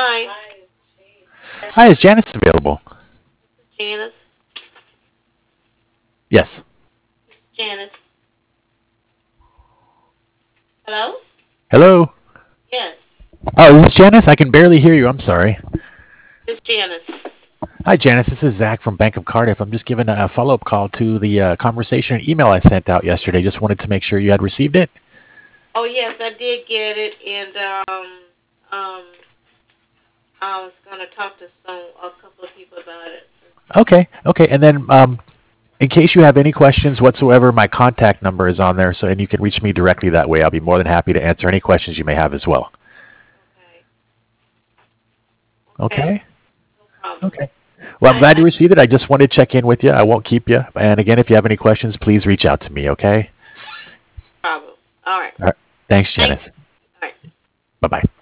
Hi, Hi, is Janice available? Janice. Yes. Janice. Hello? Hello? Yes, Oh, is this Janice? I can barely hear you. I'm sorry. it's Janice. Hi, Janice. This is Zach from Bank of Cardiff. I'm just giving a follow up call to the conversation email I sent out yesterday. Just wanted to make sure you had received it. Oh yes, I did get it, and um, I was gonna talk to a couple of people about it. Okay. Okay. And then, in case you have any questions whatsoever, my contact number is on there, so and you can reach me directly that way. I'll be more than happy to answer any questions you may have as well. Okay. Okay. Okay. No problem. Okay. Well, I'm glad you received it. I just wanted to check in with you. I won't keep you. And again, if you have any questions, please reach out to me. Okay. Problem. All right. All right. Thanks, Thank you. Janice. All right. Bye bye.